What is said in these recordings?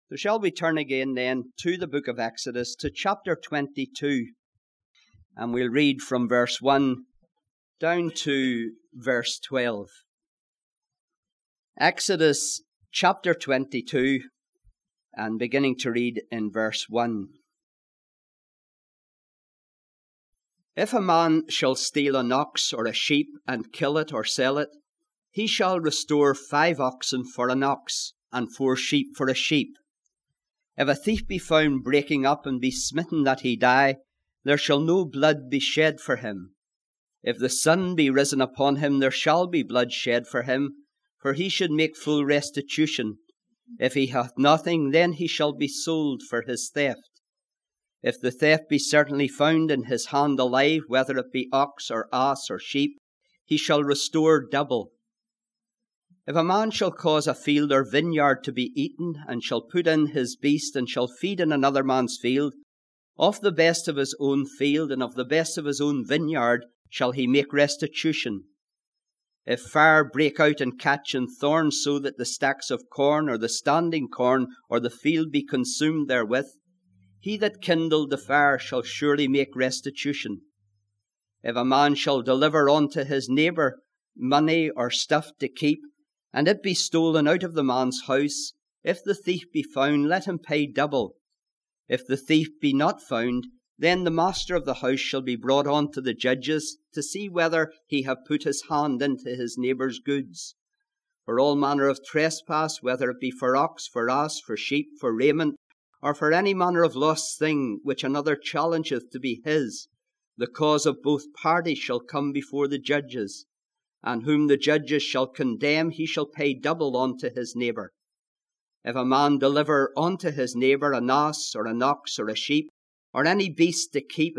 So shall we turn again then to the book of Exodus, to chapter 22, and we'll read from verse 1 down to verse 12. Exodus chapter 22, and beginning to read in verse 1. If a man shall steal an ox or a sheep and kill it or sell it, he shall restore 5 oxen for an ox, and 4 sheep for a sheep. If a thief be found breaking up and be smitten that he die, there shall no blood be shed for him. If the sun be risen upon him, there shall be blood shed for him, for he should make full restitution. If he hath nothing, then he shall be sold for his theft. If the theft be certainly found in his hand alive, whether it be ox or ass or sheep, he shall restore double. If a man shall cause a field or vineyard to be eaten, and shall put in his beast, and shall feed in another man's field, of the best of his own field and of the best of his own vineyard shall he make restitution. If fire break out and catch in thorns, so that the stacks of corn or the standing corn or the field be consumed therewith, he that kindled the fire shall surely make restitution. If a man shall deliver unto his neighbour money or stuff to keep, and it be stolen out of the man's house, if the thief be found, let him pay double. If the thief be not found, then the master of the house shall be brought unto the judges, to see whether he have put his hand into his neighbour's goods. For all manner of trespass, whether it be for ox, for ass, for sheep, for raiment, or for any manner of lost thing which another challengeth to be his, the cause of both parties shall come before the judges. And whom the judges shall condemn, he shall pay double unto his neighbour. If a man deliver unto his neighbour an ass, or an ox, or a sheep, or any beast to keep,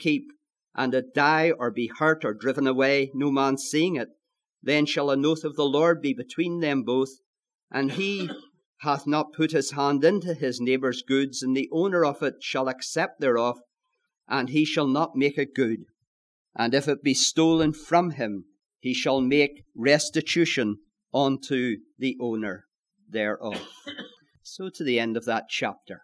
and it die, or be hurt, or driven away, no man seeing it, then shall an oath of the Lord be between them both, and he hath not put his hand into his neighbour's goods, and the owner of it shall accept thereof, and he shall not make it good. And if it be stolen from him, he shall make restitution unto the owner thereof. So to the end of that chapter.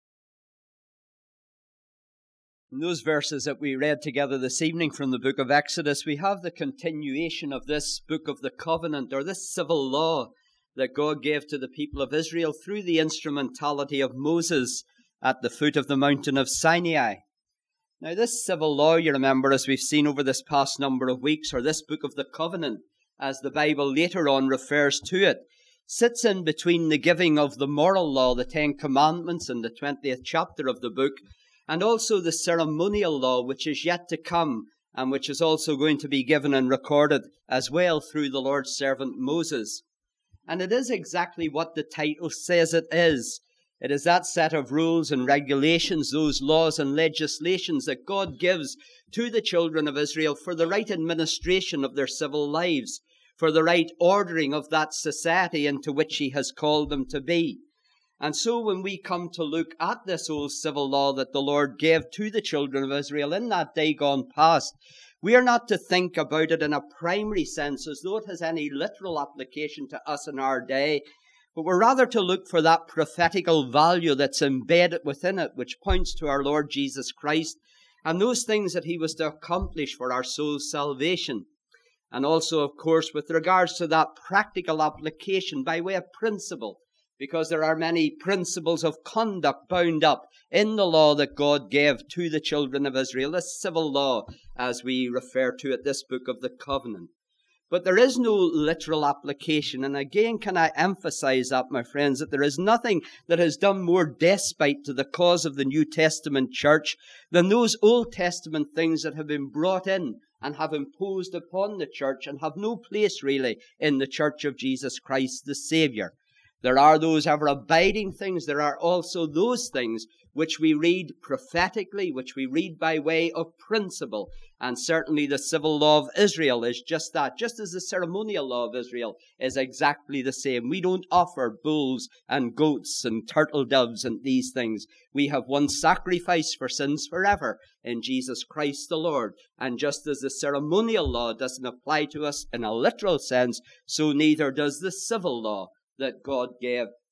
In those verses that we read together this evening from the book of Exodus, we have the continuation of this book of the covenant, or this civil law that God gave to the people of Israel through the instrumentality of Moses at the foot of the mountain of Sinai. Now, this civil law, you remember, as we've seen over this past number of weeks, or this book of the covenant, as the Bible later on refers to it, sits in between the giving of the moral law, the 10 Commandments, in the 20th chapter of the book, and also the ceremonial law, which is yet to come, and which is also going to be given and recorded as well through the Lord's servant Moses. And it is exactly what the title says it is. It is that set of rules and regulations, those laws and legislations that God gives to the children of Israel for the right administration of their civil lives, for the right ordering of that society into which He has called them to be. And so when we come to look at this old civil law that the Lord gave to the children of Israel in that day gone past, we are not to think about it in a primary sense as though it has any literal application to us in our day, but we're rather to look for that prophetical value that's embedded within it, which points to our Lord Jesus Christ and those things that He was to accomplish for our soul's salvation. And also, of course, with regards to that practical application by way of principle, because there are many principles of conduct bound up in the law that God gave to the children of Israel, this civil law, as we refer to it, this book of the covenant. But there is no literal application. And again, can I emphasize that, my friends, that there is nothing that has done more despite to the cause of the New Testament church than those Old Testament things that have been brought in and have imposed upon the church and have no place really in the church of Jesus Christ, the Savior. There are those ever-abiding things. There are also those things which we read prophetically, which we read by way of principle. And certainly the civil law of Israel is just that, just as the ceremonial law of Israel is exactly the same. We don't offer bulls and goats and turtle doves and these things. We have one sacrifice for sins forever in Jesus Christ the Lord. And just as the ceremonial law doesn't apply to us in a literal sense, so neither does the civil law that God gave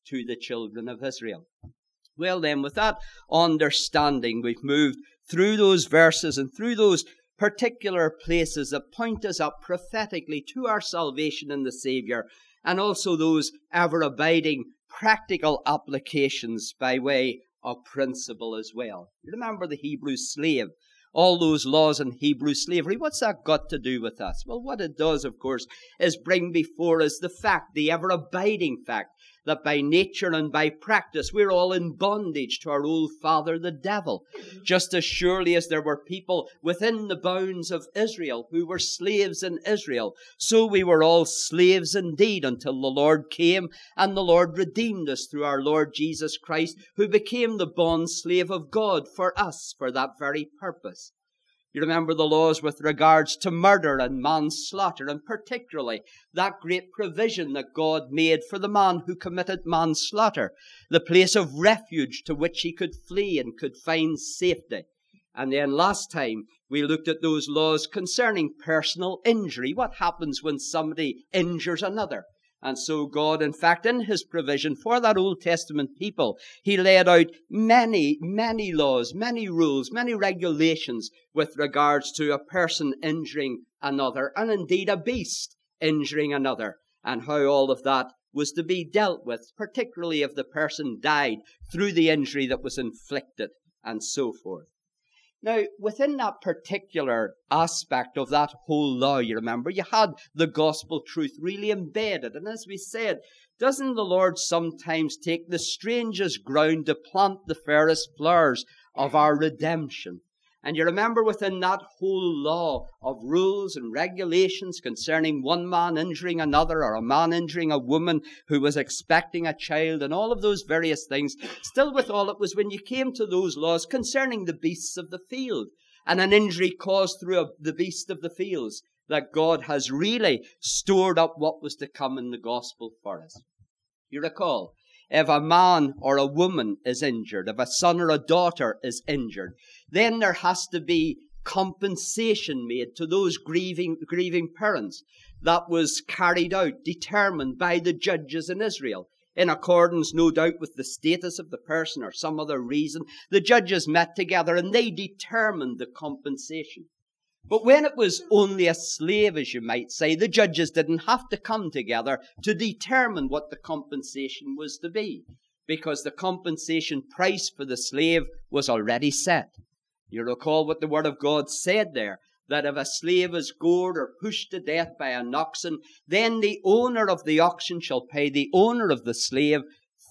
to the children of Israel. Well then, with that understanding, we've moved through those verses and through those particular places that point us up prophetically to our salvation in the Saviour, and also those ever-abiding practical applications by way of principle as well. Remember the Hebrew slave, all those laws in Hebrew slavery. What's that got to do with us? Well, what it does, of course, is bring before us the fact, the ever-abiding fact, that by nature and by practice we're all in bondage to our old father, the devil. Just as surely as there were people within the bounds of Israel who were slaves in Israel, so we were all slaves indeed until the Lord came and the Lord redeemed us through our Lord Jesus Christ, who became the bond slave of God for us for that very purpose. You remember the laws with regards to murder and manslaughter, and particularly that great provision that God made for the man who committed manslaughter, the place of refuge to which he could flee and could find safety. And then last time we looked at those laws concerning personal injury. What happens when somebody injures another? And so God, in fact, in his provision for that Old Testament people, he laid out many, many laws, many rules, many regulations with regards to a person injuring another, and indeed a beast injuring another, and how all of that was to be dealt with, particularly if the person died through the injury that was inflicted, and so forth. Now, within that particular aspect of that whole law, you remember, you had the gospel truth really embedded. And as we said, doesn't the Lord sometimes take the strangest ground to plant the fairest flowers of our redemption? And you remember within that whole law of rules and regulations concerning one man injuring another, or a man injuring a woman who was expecting a child, and all of those various things, still with all it was when you came to those laws concerning the beasts of the field, and an injury caused through the beast of the fields, that God has really stored up what was to come in the gospel for us. You recall, if a man or a woman is injured, if a son or a daughter is injured, then there has to be compensation made to those grieving parents. That was carried out, determined by the judges in Israel, in accordance, no doubt, with the status of the person or some other reason. The judges met together and they determined the compensation. But when it was only a slave, as you might say, the judges didn't have to come together to determine what the compensation was to be, because the compensation price for the slave was already set. You recall what the Word of God said there, that if a slave is gored or pushed to death by an oxen, then the owner of the oxen shall pay the owner of the slave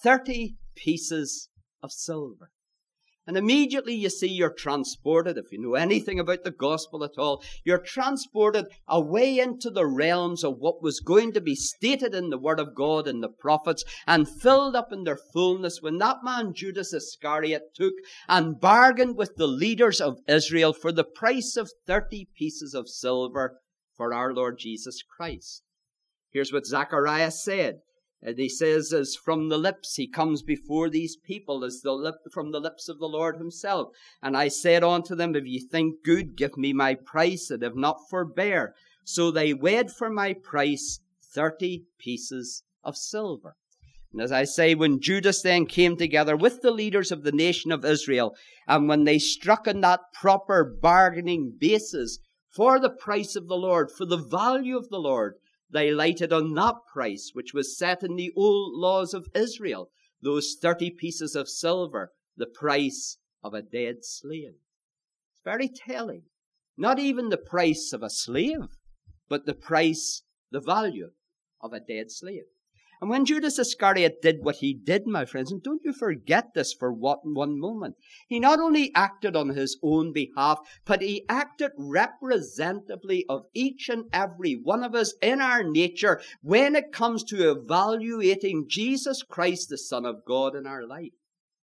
30 pieces of silver. And immediately you see you're transported, if you know anything about the gospel at all, you're transported away into the realms of what was going to be stated in the Word of God and the prophets, and filled up in their fullness when that man Judas Iscariot took and bargained with the leaders of Israel for the price of 30 pieces of silver for our Lord Jesus Christ. Here's what Zechariah said. And he says, as from the lips he comes before these people, as from the lips of the Lord himself. And I said unto them, if ye think good, give me my price, and if not, forbear. So they wed for my price 30 pieces of silver. And as I say, when Judas then came together with the leaders of the nation of Israel, and when they struck on that proper bargaining basis for the price of the Lord, for the value of the Lord, they lighted on that price which was set in the old laws of Israel, those 30 pieces of silver, the price of a dead slave. It's very telling. Not even the price of a slave, but the price, the value of a dead slave. And when Judas Iscariot did what he did, my friends, and don't you forget this for one moment, he not only acted on his own behalf, but he acted representatively of each and every one of us in our nature when it comes to evaluating Jesus Christ, the Son of God, in our life.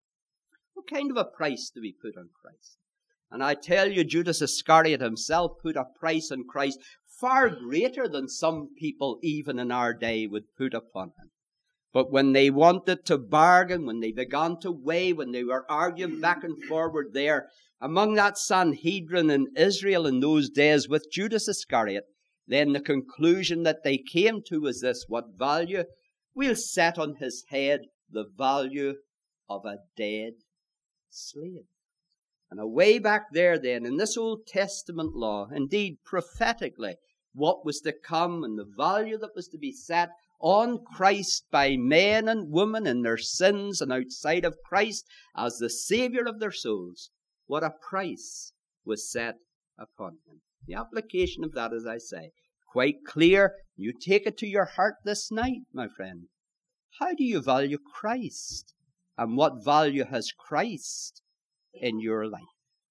What kind of a price do we put on Christ? And I tell you, Judas Iscariot himself put a price on Christ far greater than some people even in our day would put upon him. But when they wanted to bargain, when they began to weigh, when they were arguing back and forward there among that Sanhedrin in Israel in those days with Judas Iscariot, then the conclusion that they came to was this: what value? We'll set on his head the value of a dead slave. And away back there then, in this Old Testament law, indeed prophetically, what was to come and the value that was to be set on Christ by men and women in their sins and outside of Christ as the Savior of their souls, what a price was set upon him. The application of that, as I say, quite clear. You take it to your heart this night, my friend. How do you value Christ? And what value has Christ in your life?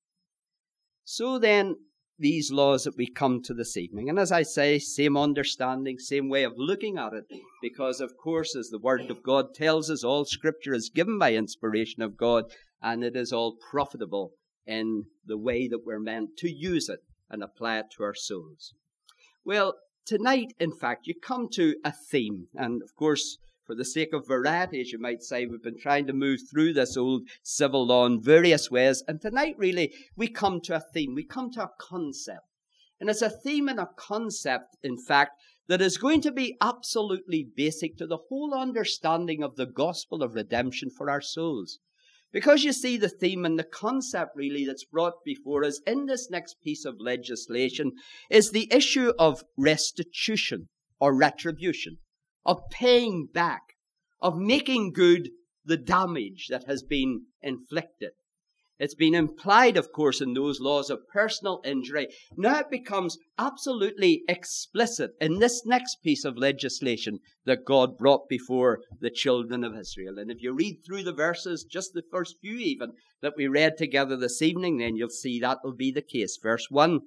So then, these laws that we come to this evening, and as I say, same understanding, same way of looking at it, because of course, as the Word of God tells us, all Scripture is given by inspiration of God, and it is all profitable in the way that we're meant to use it and apply it to our souls. Well, tonight, in fact, you come to a theme, and of course, for the sake of variety, as you might say, we've been trying to move through this old civil law in various ways. And tonight, really, we come to a theme. We come to a concept. And it's a theme and a concept, in fact, that is going to be absolutely basic to the whole understanding of the gospel of redemption for our souls. Because you see, the theme and the concept, really, that's brought before us in this next piece of legislation is the issue of restitution or retribution, of paying back, of making good the damage that has been inflicted. It's been implied, of course, in those laws of personal injury. Now it becomes absolutely explicit in this next piece of legislation that God brought before the children of Israel. And if you read through the verses, just the first few even, that we read together this evening, then you'll see that will be the case. Verse 1,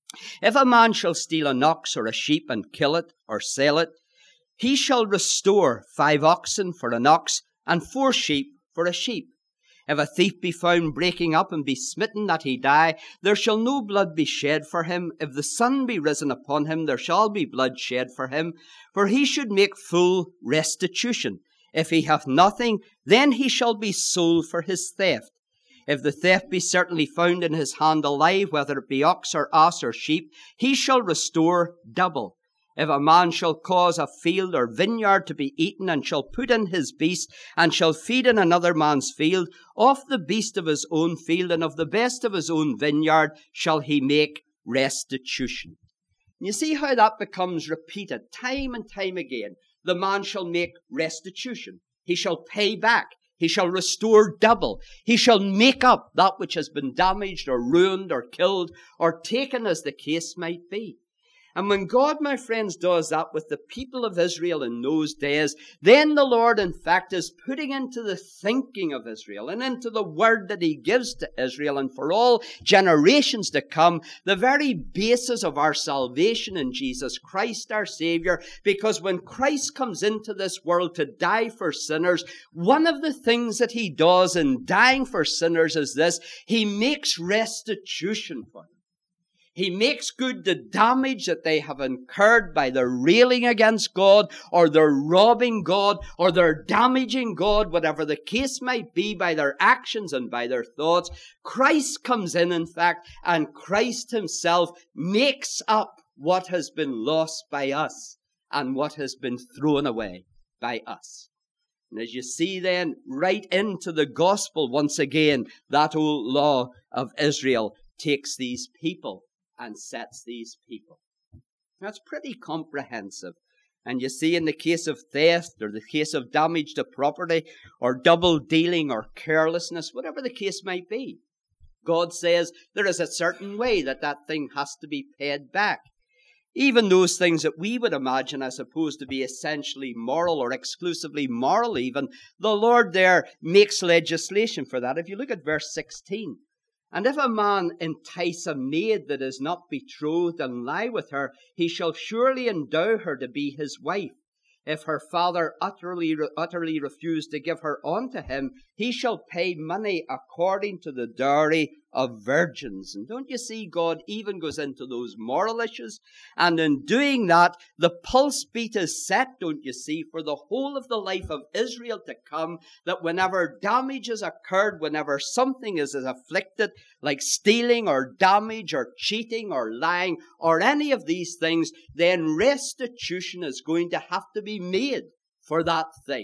if a man shall steal an ox or a sheep and kill it or sell it, he shall restore 5 oxen for an ox and 4 sheep for a sheep. If a thief be found breaking up and be smitten that he die, there shall no blood be shed for him. If the sun be risen upon him, there shall be blood shed for him. For he should make full restitution. If he hath nothing, then he shall be sold for his theft. If the theft be certainly found in his hand alive, whether it be ox or ass or sheep, he shall restore double. If a man shall cause a field or vineyard to be eaten, and shall put in his beast, and shall feed in another man's field, of the beast of his own field, and of the best of his own vineyard, shall he make restitution. And you see how that becomes repeated time and time again. The man shall make restitution. He shall pay back. He shall restore double. He shall make up that which has been damaged or ruined or killed or taken, as the case might be. And when God, my friends, does that with the people of Israel in those days, then the Lord, in fact, is putting into the thinking of Israel and into the word that he gives to Israel and for all generations to come, the very basis of our salvation in Jesus Christ, our Savior. Because when Christ comes into this world to die for sinners, one of the things that he does in dying for sinners is this: he makes restitution for them. He makes good the damage that they have incurred by their railing against God, or their robbing God, or their damaging God, whatever the case might be, by their actions and by their thoughts. Christ comes in fact, and Christ himself makes up what has been lost by us and what has been thrown away by us. And as you see then, right into the gospel once again, that old law of Israel takes these people and sets these people. That's pretty comprehensive. And you see, in the case of theft, or the case of damage to property, or double dealing, or carelessness, whatever the case might be, God says there is a certain way that that thing has to be paid back. Even those things that we would imagine as supposed to be essentially moral or exclusively moral even, the Lord there makes legislation for that. If you look at verse 16, and if a man entice a maid that is not betrothed and lie with her, he shall surely endow her to be his wife. If her father utterly refuse to give her unto him, he shall pay money according to the dowry of virgins. And don't you see, God even goes into those moral issues? And in doing that, the pulse beat is set, don't you see, for the whole of the life of Israel to come, that whenever damage is occurred, whenever something is afflicted, like stealing or damage or cheating or lying or any of these things, then restitution is going to have to be made for that thing.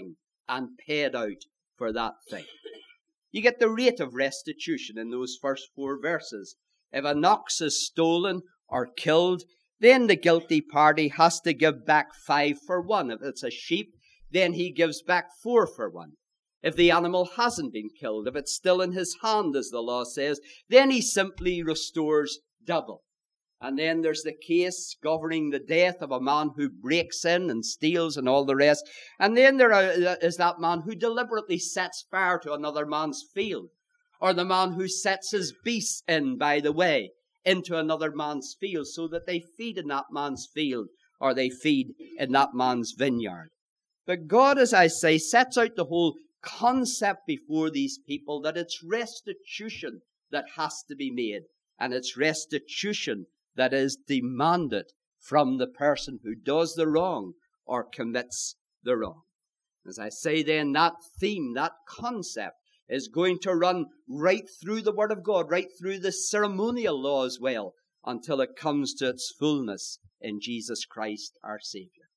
and paid out for that thing. You get the rate of restitution in those first 4 verses. If an ox is stolen or killed, then the guilty party has to give back 5 for 1. If it's a sheep, then he gives back 4 for 1. If the animal hasn't been killed, if it's still in his hand, as the law says, then he simply restores double. And then there's the case governing the death of a man who breaks in and steals and all the rest. And then there is that man who deliberately sets fire to another man's field, or the man who sets his beasts in by the way into another man's field so that they feed in that man's field or they feed in that man's vineyard. But God, as I say, sets out the whole concept before these people that it's restitution that has to be made, and it's restitution that is demanded from the person who does the wrong or commits the wrong. As I say then, that theme, that concept is going to run right through the Word of God, right through the ceremonial law as well, until it comes to its fullness in Jesus Christ our Savior.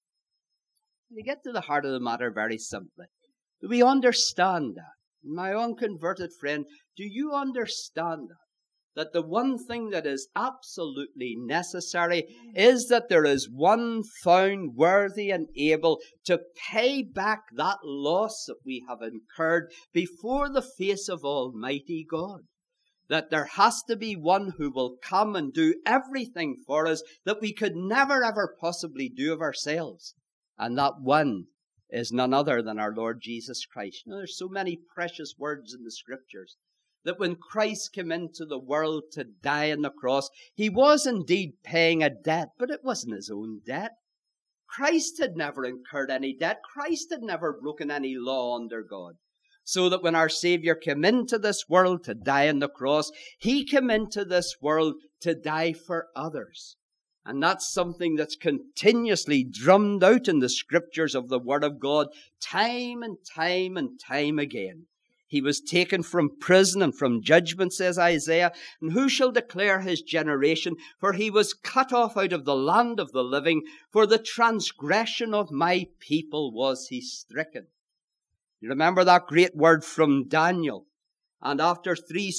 We get to the heart of the matter very simply. Do we understand that? My unconverted friend, do you understand that? That the one thing that is absolutely necessary is that there is one found worthy and able to pay back that loss that we have incurred before the face of Almighty God. That there has to be one who will come and do everything for us that we could never ever possibly do of ourselves. And that one is none other than our Lord Jesus Christ. You know, there's so many precious words in the Scriptures that when Christ came into the world to die on the cross, he was indeed paying a debt, but it wasn't his own debt. Christ had never incurred any debt. Christ had never broken any law under God. So that when our Savior came into this world to die on the cross, he came into this world to die for others. And that's something that's continuously drummed out in the Scriptures of the Word of God time and time and time again. He was taken from prison and from judgment, says Isaiah, and who shall declare his generation? For he was cut off out of the land of the living. For the transgression of my people was he stricken. You remember that great word from Daniel? And after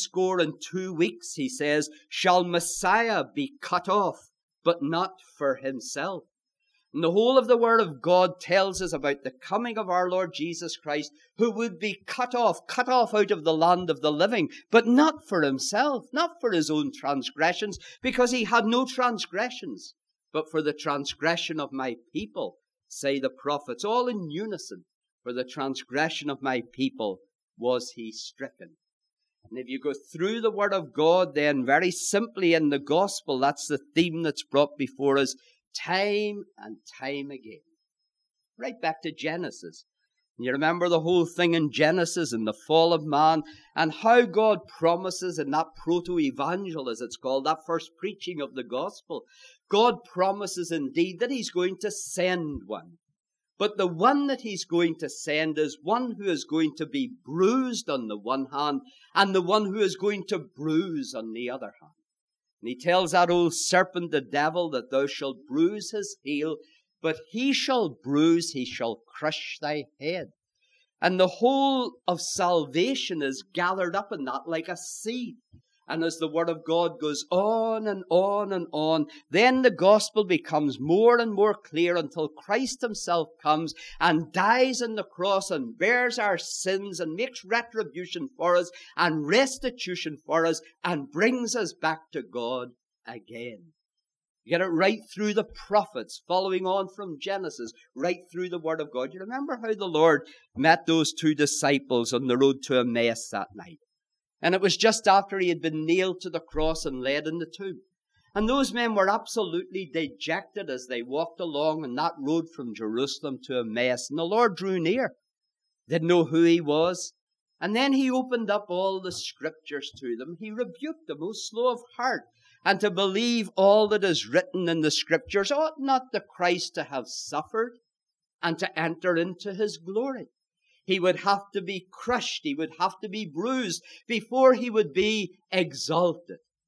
62 weeks, he says, shall Messiah be cut off, but not for himself. And the whole of the Word of God tells us about the coming of our Lord Jesus Christ, who would be cut off out of the land of the living, but not for himself, not for his own transgressions, because he had no transgressions, but for the transgression of my people, say the prophets, all in unison. For the transgression of my people was he stricken. And if you go through the Word of God, then very simply in the Gospel, that's the theme that's brought before us time and time again. Right back to Genesis. You remember the whole thing in Genesis and the fall of man, and how God promises in that proto-evangel, as it's called, that first preaching of the gospel, God promises indeed that he's going to send one. But the one that he's going to send is one who is going to be bruised on the one hand, and the one who is going to bruise on the other hand. And he tells that old serpent, the devil, that thou shalt bruise his heel, but he shall bruise, he shall crush thy head. And the whole of salvation is gathered up in that like a seed. And as the Word of God goes on and on and on, then the gospel becomes more and more clear until Christ himself comes and dies on the cross and bears our sins and makes retribution for us and restitution for us and brings us back to God again. You get it right through the prophets, following on from Genesis, right through the Word of God. You remember how the Lord met those 2 disciples on the road to Emmaus that night? And it was just after he had been nailed to the cross and laid in the tomb. And those men were absolutely dejected as they walked along on that road from Jerusalem to Emmaus. And the Lord drew near. Didn't know who he was. And then he opened up all the Scriptures to them. He rebuked them, O slow of heart, and to believe all that is written in the Scriptures. Ought not the Christ to have suffered and to enter into his glory? He would have to be crushed. He would have to be bruised before he would be exalted.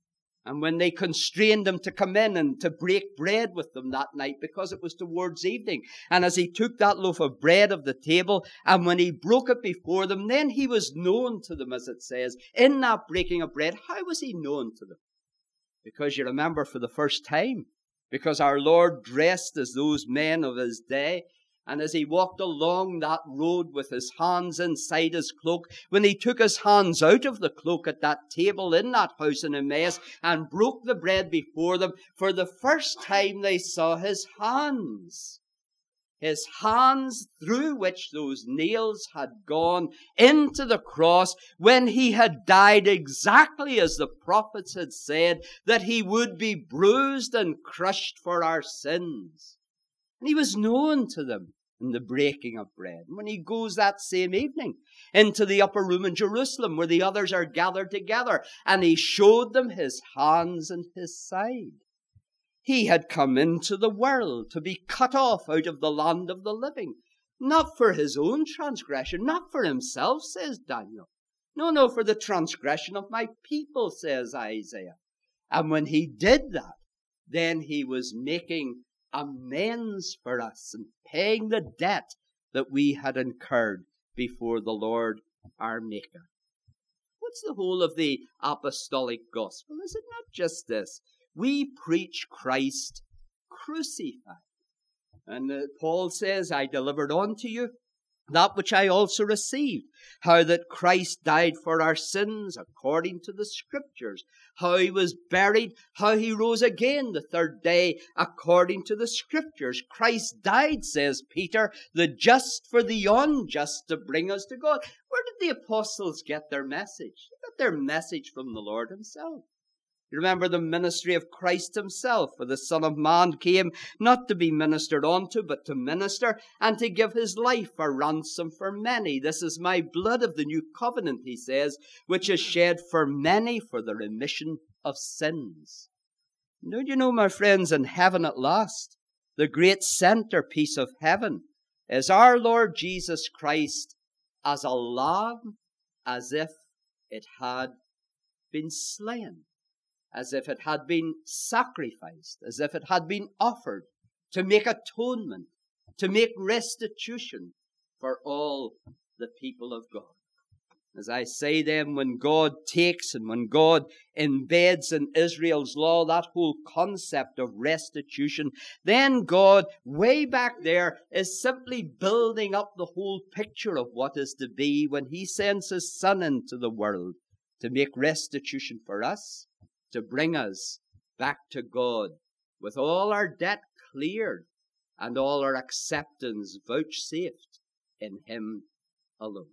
And when they constrained him to come in and to break bread with them that night, because it was towards evening, and as he took that loaf of bread of the table, and when he broke it before them, then he was known to them, as it says. In that breaking of bread, how was he known to them? Because you remember, for the first time, because our Lord dressed as those men of his day, and as he walked along that road with his hands inside his cloak, when he took his hands out of the cloak at that table in that house in Emmaus and broke the bread before them, for the first time they saw his hands. His hands through which those nails had gone into the cross, when he had died exactly as the prophets had said, that he would be bruised and crushed for our sins. And he was known to them in the breaking of bread. And when he goes that same evening into the upper room in Jerusalem, where the others are gathered together, and he showed them his hands and his side. He had come into the world to be cut off out of the land of the living, not for his own transgression, not for himself, says Daniel. No, for the transgression of my people, says Isaiah. And when he did that, then he was making amends for us and paying the debt that we had incurred before the Lord our Maker. What's the whole of the apostolic gospel? Is it not just this? We preach Christ crucified. And Paul says, I delivered unto you that which I also received, how that Christ died for our sins according to the Scriptures, how he was buried, how he rose again the third day according to the Scriptures. Christ died, says Peter, the just for the unjust, to bring us to God. Where did the apostles get their message? They got their message from the Lord himself. You remember the ministry of Christ himself, for the Son of Man came not to be ministered unto, but to minister, and to give his life a ransom for many. This is my blood of the new covenant, he says, which is shed for many for the remission of sins. Don't you know, my friends, in heaven at last, the great centerpiece of heaven is our Lord Jesus Christ as a lamb, as if it had been slain, as if it had been sacrificed, as if it had been offered to make atonement, to make restitution for all the people of God. As I say then, when God takes and when God embeds in Israel's law that whole concept of restitution, then God, way back there, is simply building up the whole picture of what is to be when he sends his Son into the world to make restitution for us, to bring us back to God with all our debt cleared and all our acceptance vouchsafed in him alone.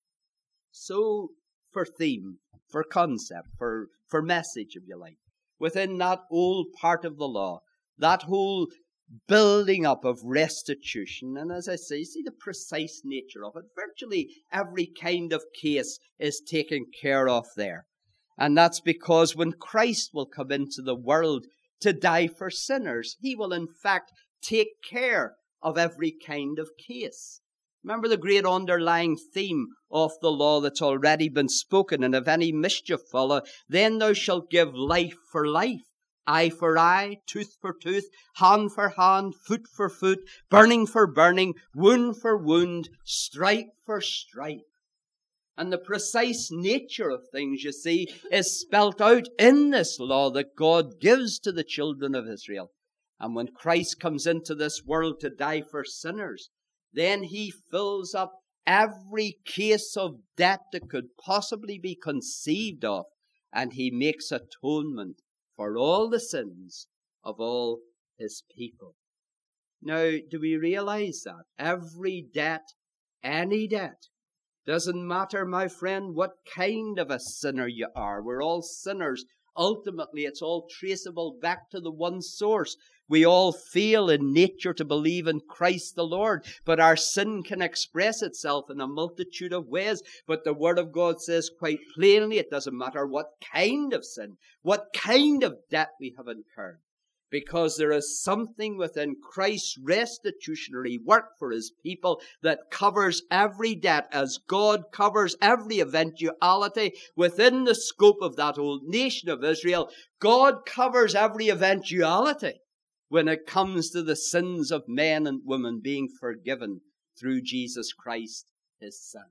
So, for theme, for concept, for message, if you like, within that old part of the law, that whole building up of restitution, and as I say, see the precise nature of it. Virtually every kind of case is taken care of there. And that's because when Christ will come into the world to die for sinners, he will in fact take care of every kind of case. Remember the great underlying theme of the law that's already been spoken, and if any mischief follow, then thou shalt give life for life, eye for eye, tooth for tooth, hand for hand, foot for foot, burning for burning, wound for wound, stripe for stripe. And the precise nature of things, you see, is spelt out in this law that God gives to the children of Israel. And when Christ comes into this world to die for sinners, then he fills up every case of debt that could possibly be conceived of, and he makes atonement for all the sins of all his people. Now, do we realize that? Every debt, any debt, doesn't matter, my friend, what kind of a sinner you are. We're all sinners. Ultimately, it's all traceable back to the one source. We all fail in nature to believe in Christ the Lord, but our sin can express itself in a multitude of ways. But the Word of God says quite plainly, it doesn't matter what kind of sin, what kind of debt we have incurred, because there is something within Christ's restitutionary work for his people that covers every debt, as God covers every eventuality within the scope of that old nation of Israel. God covers every eventuality when it comes to the sins of men and women being forgiven through Jesus Christ, his Son.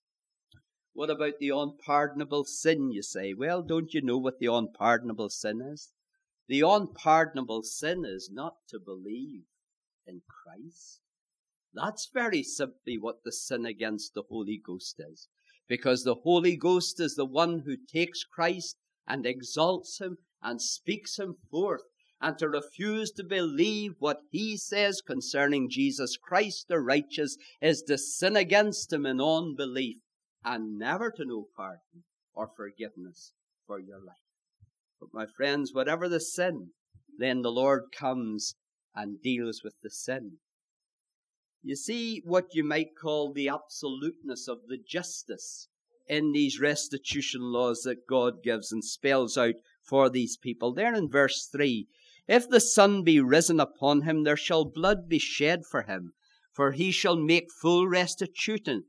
What about the unpardonable sin, you say? Well, don't you know what the unpardonable sin is? The unpardonable sin is not to believe in Christ. That's very simply what the sin against the Holy Ghost is. Because the Holy Ghost is the one who takes Christ and exalts him and speaks him forth. And to refuse to believe what he says concerning Jesus Christ the righteous is to sin against him in unbelief and never to know pardon or forgiveness for your life. But my friends, whatever the sin, then the Lord comes and deals with the sin. You see what you might call the absoluteness of the justice in these restitution laws that God gives and spells out for these people. There in verse 3, if the sun be risen upon him, there shall blood be shed for him, for he shall make full restitution.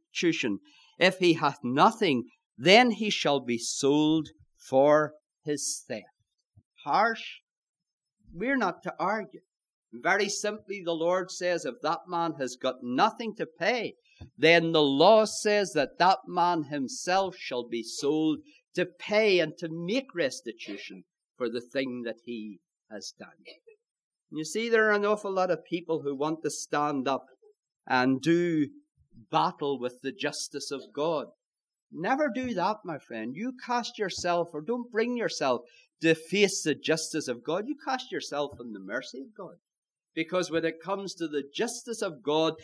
If he hath nothing, then he shall be sold for his theft. Harsh? We're not to argue. Very simply, the Lord says if that man has got nothing to pay, then the law says that that man himself shall be sold to pay and to make restitution for the thing that he has done. You see, there are an awful lot of people who want to stand up and do battle with the justice of God. Never do that, my friend. You cast yourself, or don't bring yourself to face the justice of God. You cast yourself on the mercy of God. Because when it comes to the justice of God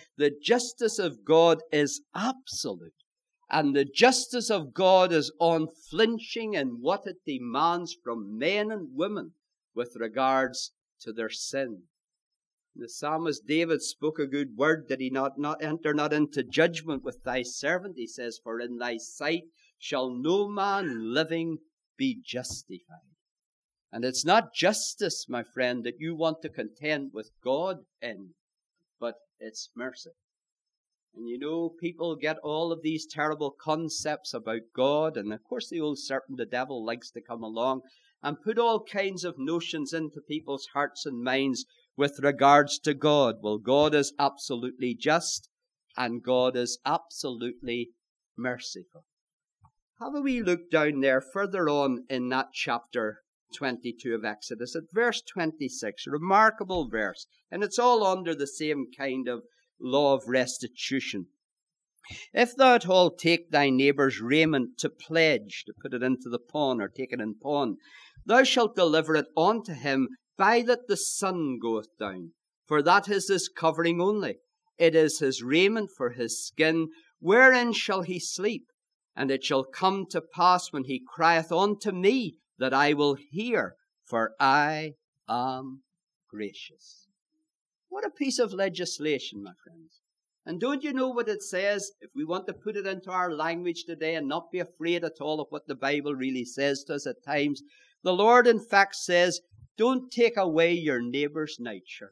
is absolute. And the justice of God is unflinching in what it demands from men and women with regards to their sin. The psalmist David spoke a good word. Did he not enter not into judgment with thy servant? He says, for in thy sight shall no man living be justified. And it's not justice, my friend, that you want to contend with God in, but it's mercy. And you know, people get all of these terrible concepts about God, and of course the old serpent, the devil, likes to come along and put all kinds of notions into people's hearts and minds with regards to God. Well, God is absolutely just, and God is absolutely merciful. Have a wee look down there further on in that chapter 22 of Exodus at verse 26, a remarkable verse, and it's all under the same kind of law of restitution. If thou at all take thy neighbour's raiment to pledge, to put it into the pawn or take it in pawn, thou shalt deliver it unto him by that the sun goeth down, for that is his covering only. It is his raiment for his skin, wherein shall he sleep? And it shall come to pass when he crieth unto me, that I will hear, for I am gracious. What a piece of legislation, my friends. And don't you know what it says? If we want to put it into our language today and not be afraid at all of what the Bible really says to us at times, the Lord in fact says, don't take away your neighbour's nightshirt.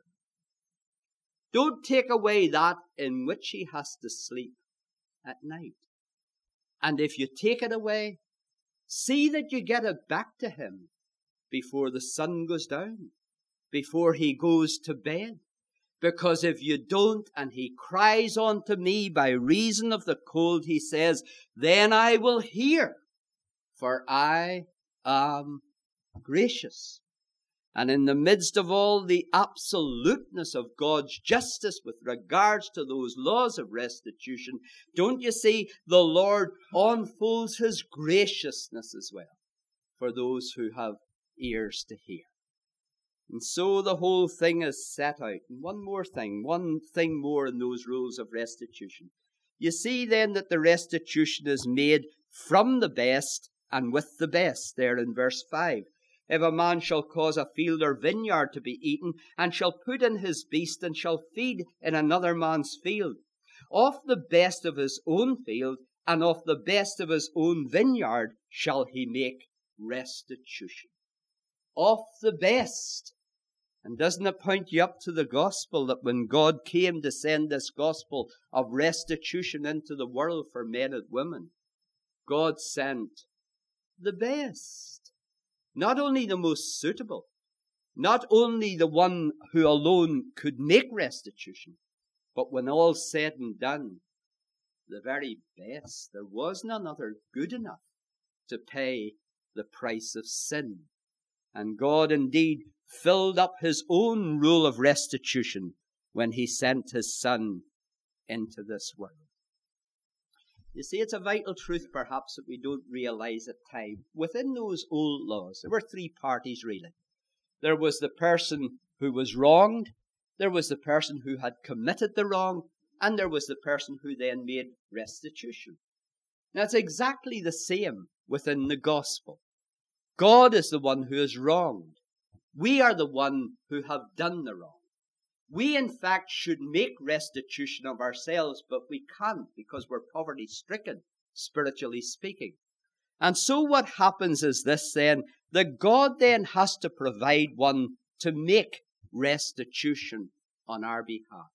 Don't take away that in which he has to sleep at night. And if you take it away, see that you get it back to him before the sun goes down, before he goes to bed. Because if you don't, and he cries unto me by reason of the cold, he says, then I will hear, for I am gracious. And in the midst of all the absoluteness of God's justice with regards to those laws of restitution, don't you see, the Lord unfolds his graciousness as well for those who have ears to hear. And so the whole thing is set out. And one thing more in those rules of restitution. You see then that the restitution is made from the best and with the best, there in verse 5. If a man shall cause a field or vineyard to be eaten, and shall put in his beast, and shall feed in another man's field, of the best of his own field, and of the best of his own vineyard, shall he make restitution. Of the best. And doesn't it point you up to the gospel that when God came to send this gospel of restitution into the world for men and women, God sent the best, not only the most suitable, not only the one who alone could make restitution, but when all's said and done, the very best. There was none other good enough to pay the price of sin. And God indeed filled up his own rule of restitution when he sent his Son into this world. You see, it's a vital truth perhaps that we don't realize at times. Within those old laws, there were three parties really. There was the person who was wronged, there was the person who had committed the wrong, and there was the person who then made restitution. Now, it's exactly the same within the gospel. God is the one who is wronged. We are the one who have done the wrong. We, in fact, should make restitution of ourselves, but we can't because we're poverty-stricken, spiritually speaking. And so what happens is this then, that God then has to provide one to make restitution on our behalf.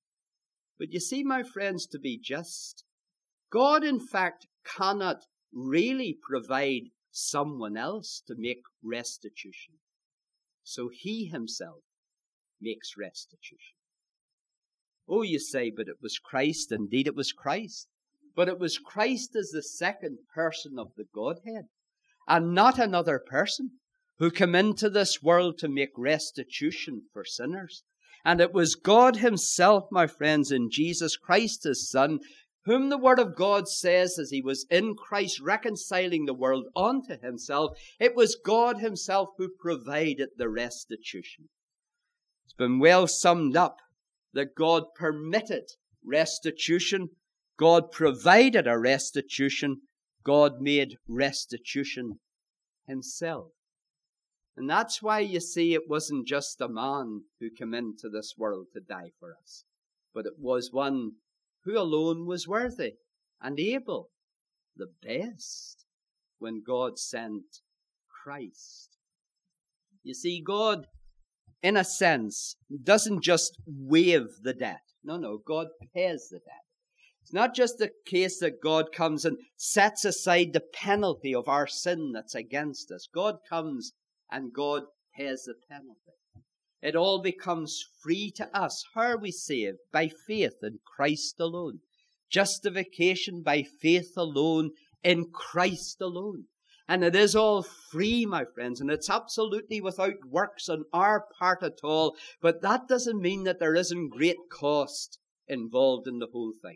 But you see, my friends, to be just, God, in fact, cannot really provide someone else to make restitution. So he himself makes restitution. Oh, you say, but it was Christ. Indeed, it was Christ. But it was Christ as the second person of the Godhead, and not another person who came into this world to make restitution for sinners. And it was God himself, my friends, in Jesus Christ, his Son, whom the Word of God says as he was in Christ reconciling the world unto himself, it was God himself who provided the restitution. It's been well summed up that God permitted restitution, God provided a restitution, God made restitution himself. And that's why you see it wasn't just a man who came into this world to die for us, but it was one who alone was worthy and able, the best, when God sent Christ. You see, God, in a sense, doesn't just waive the debt. No, God pays the debt. It's not just the case that God comes and sets aside the penalty of our sin that's against us. God comes and God pays the penalty. It all becomes free to us. How are we saved? By faith in Christ alone. Justification by faith alone, in Christ alone. And it is all free, my friends, and it's absolutely without works on our part at all. But that doesn't mean that there isn't great cost involved in the whole thing.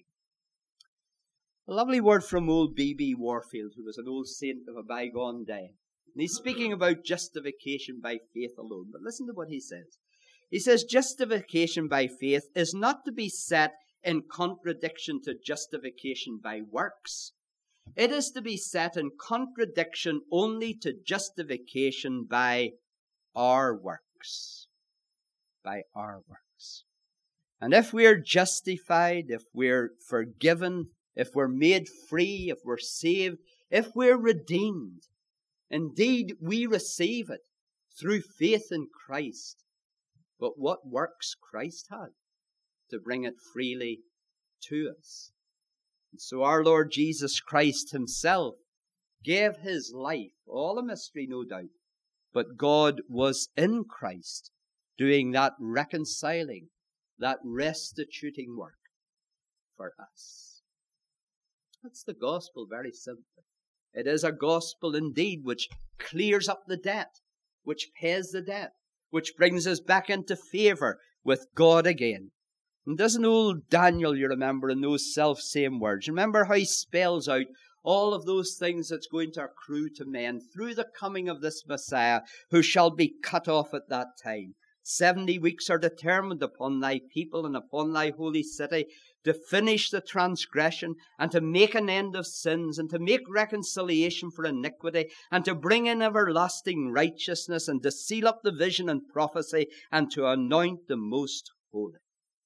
A lovely word from old B.B. Warfield, who was an old saint of a bygone day. And he's speaking about justification by faith alone. But listen to what he says. He says, justification by faith is not to be set in contradiction to justification by works. It is to be set in contradiction only to justification by our works. By our works. And if we're justified, if we're forgiven, if we're made free, if we're saved, if we're redeemed, indeed we receive it through faith in Christ. But what works Christ had to bring it freely to us. And so our Lord Jesus Christ himself gave his life, all a mystery no doubt, but God was in Christ doing that reconciling, that restituting work for us. That's the gospel very simply. It is a gospel indeed which clears up the debt, which pays the debt, which brings us back into favor with God again. And doesn't old Daniel, you remember, in those self-same words, remember how he spells out all of those things that's going to accrue to men through the coming of this Messiah, who shall be cut off at that time. 70 weeks are determined upon thy people and upon thy holy city to finish the transgression and to make an end of sins and to make reconciliation for iniquity and to bring in everlasting righteousness and to seal up the vision and prophecy and to anoint the most holy.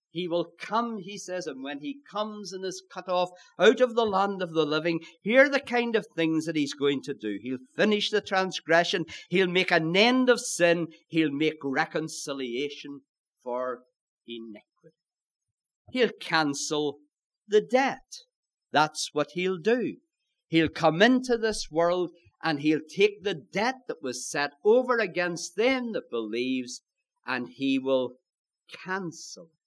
He will come, he says, and when he comes and is cut off out of the land of the living, here are the kind of things that he's going to do. He'll finish the transgression. He'll make an end of sin. He'll make reconciliation for iniquity. He'll cancel the debt. That's what he'll do. He'll come into this world and he'll take the debt that was set over against them that believes, and he will cancel it.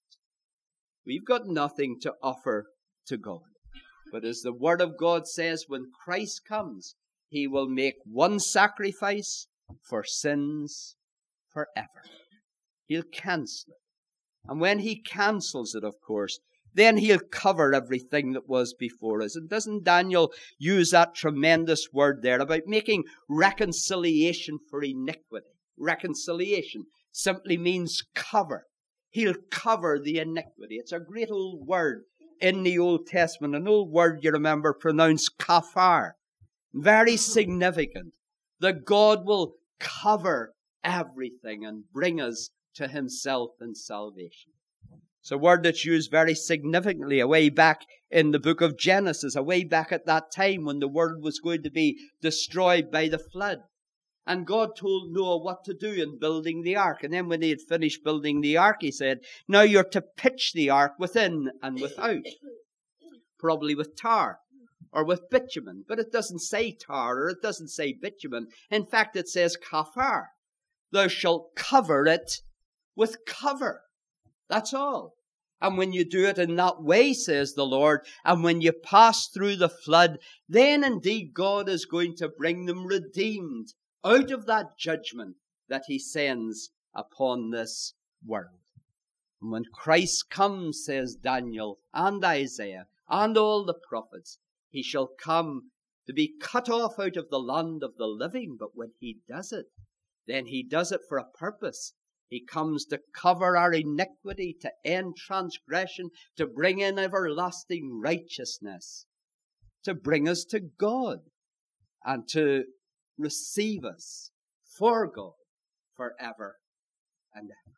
We've got nothing to offer to God. But as the Word of God says, when Christ comes, he will make one sacrifice for sins forever. He'll cancel it. And when he cancels it, of course, then he'll cover everything that was before us. And doesn't Daniel use that tremendous word there about making reconciliation for iniquity? Reconciliation simply means cover. He'll cover the iniquity. It's a great old word in the Old Testament, an old word you remember pronounced kafar. Very significant that God will cover everything and bring us to himself in salvation. It's a word that's used very significantly away back in the book of Genesis, away back at that time when the world was going to be destroyed by the flood. And God told Noah what to do in building the ark. And then when he had finished building the ark, he said, now you're to pitch the ark within and without. Probably with tar or with bitumen. But it doesn't say tar or it doesn't say bitumen. In fact, it says kafar. Thou shalt cover it with cover. That's all. And when you do it in that way, says the Lord, and when you pass through the flood, then indeed God is going to bring them redeemed out of that judgment that he sends upon this world. And when Christ comes, says Daniel and Isaiah and all the prophets, he shall come to be cut off out of the land of the living. But when he does it, then he does it for a purpose. He comes to cover our iniquity, to end transgression, to bring in everlasting righteousness, to bring us to God and to receive us for God forever and ever.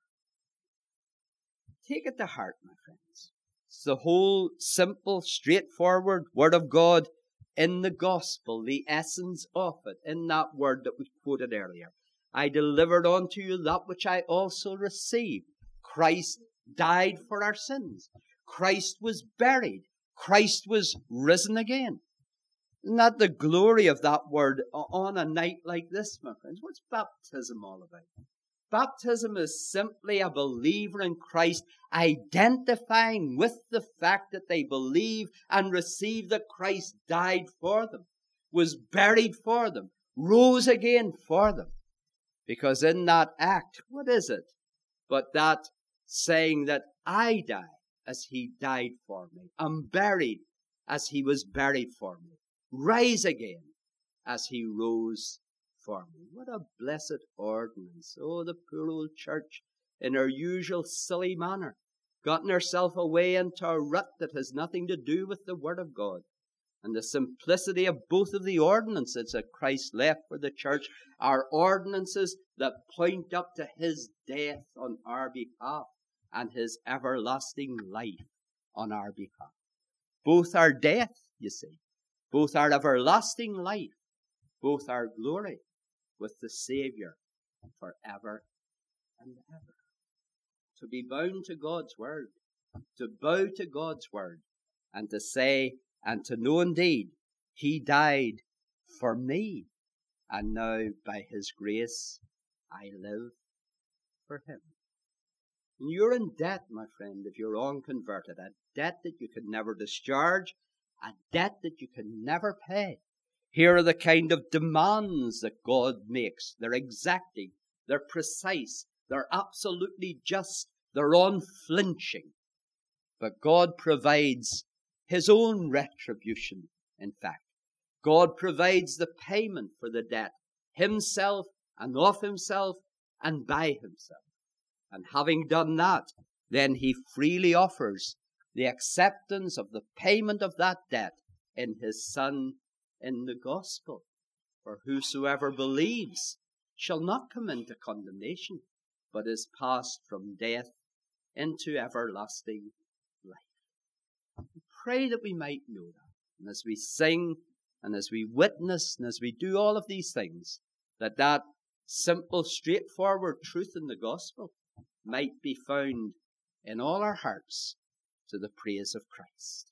Take it to heart, my friends. It's the whole simple, straightforward Word of God in the gospel, the essence of it, in that word that we quoted earlier. I delivered unto you that which I also received. Christ died for our sins. Christ was buried. Christ was risen again. Isn't that the glory of that word on a night like this, my friends? What's baptism all about? Baptism is simply a believer in Christ identifying with the fact that they believe and receive that Christ died for them, was buried for them, rose again for them. Because in that act, what is it but that saying that I die as he died for me, am buried as he was buried for me, rise again as he rose for me. What a blessed ordinance. Oh, the poor old church, in her usual silly manner, gotten herself away into a rut that has nothing to do with the Word of God. And the simplicity of both of the ordinances that Christ left for the church are ordinances that point up to his death on our behalf and his everlasting life on our behalf. Both our death, you see, both our everlasting life, both our glory with the Savior forever and ever. To be bound to God's Word, to bow to God's Word, and to say, and to know indeed, he died for me, and now by his grace I live for him. And you're in debt, my friend, if you're unconverted, a debt that you can never discharge, a debt that you can never pay. Here are the kind of demands that God makes. They're exacting, they're precise, they're absolutely just, they're unflinching. But God provides his own retribution, in fact. God provides the payment for the debt, himself and of himself and by himself. And having done that, then he freely offers the acceptance of the payment of that debt in his Son in the gospel. For whosoever believes shall not come into condemnation, but is passed from death into everlasting life. We pray that we might know that. And as we sing, and as we witness, and as we do all of these things, that simple, straightforward truth in the gospel might be found in all our hearts to the praise of Christ.